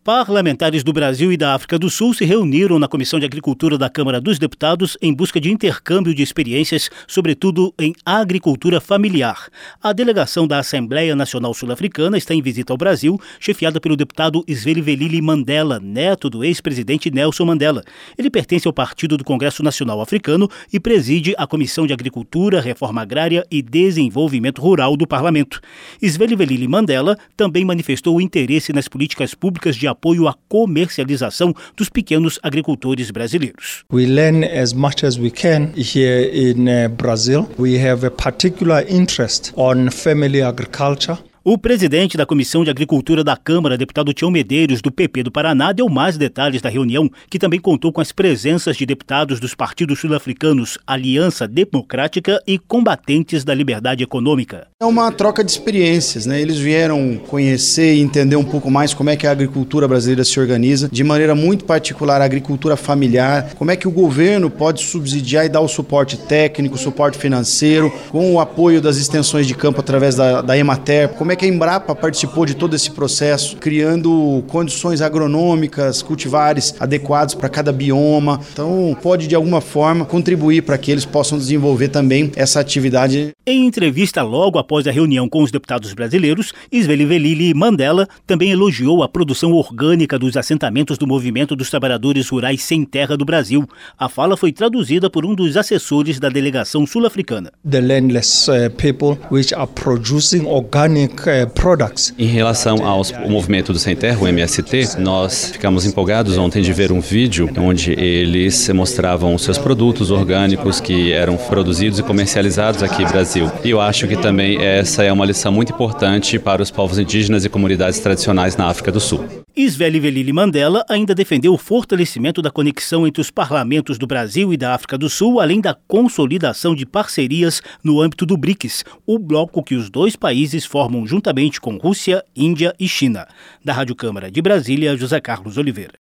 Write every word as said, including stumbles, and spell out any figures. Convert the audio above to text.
Parlamentares do Brasil e da África do Sul se reuniram na Comissão de Agricultura da Câmara dos Deputados em busca de intercâmbio de experiências, sobretudo em agricultura familiar. A delegação da Assembleia Nacional Sul-Africana está em visita ao Brasil, chefiada pelo deputado Zwelivelile Mandela, neto do ex-presidente Nelson Mandela. Ele pertence ao Partido do Congresso Nacional Africano e preside a Comissão de Agricultura, Reforma Agrária e Desenvolvimento Rural do Parlamento. Zwelivelile Mandela também manifestou o interesse nas políticas públicas de apoio à comercialização dos pequenos agricultores brasileiros. We learn as much as we can here in uh, Brazil. We have a particular interest on family agriculture. O presidente da Comissão de Agricultura da Câmara, deputado Tião Medeiros, do P P do Paraná, deu mais detalhes da reunião, que também contou com as presenças de deputados dos partidos sul-africanos Aliança Democrática e Combatentes da Liberdade Econômica. É uma troca de experiências, né? Eles vieram conhecer e entender um pouco mais como é que a agricultura brasileira se organiza, de maneira muito particular a agricultura familiar, como é que o governo pode subsidiar e dar o suporte técnico, suporte financeiro, com o apoio das extensões de campo através da, da Emater, como é que a Embrapa participou de todo esse processo, criando condições agronômicas, cultivares adequados para cada bioma. Então, pode de alguma forma contribuir para que eles possam desenvolver também essa atividade. Em entrevista logo após a reunião com os deputados brasileiros, Zwelivelile Mandela também elogiou a produção orgânica dos assentamentos do Movimento dos Trabalhadores Rurais Sem Terra do Brasil. A fala foi traduzida por um dos assessores da delegação sul-africana. The landless uh, people which are producing organic Em relação ao movimento do Sem Terra, o M S T, nós ficamos empolgados ontem de ver um vídeo onde eles mostravam seus produtos orgânicos que eram produzidos e comercializados aqui no Brasil. E eu acho que também essa é uma lição muito importante para os povos indígenas e comunidades tradicionais na África do Sul. Zwelivelile Mandela ainda defendeu o fortalecimento da conexão entre os parlamentos do Brasil e da África do Sul, além da consolidação de parcerias no âmbito do BRICS, o bloco que os dois países formam juntamente com Rússia, Índia e China. Da Rádio Câmara de Brasília, José Carlos Oliveira.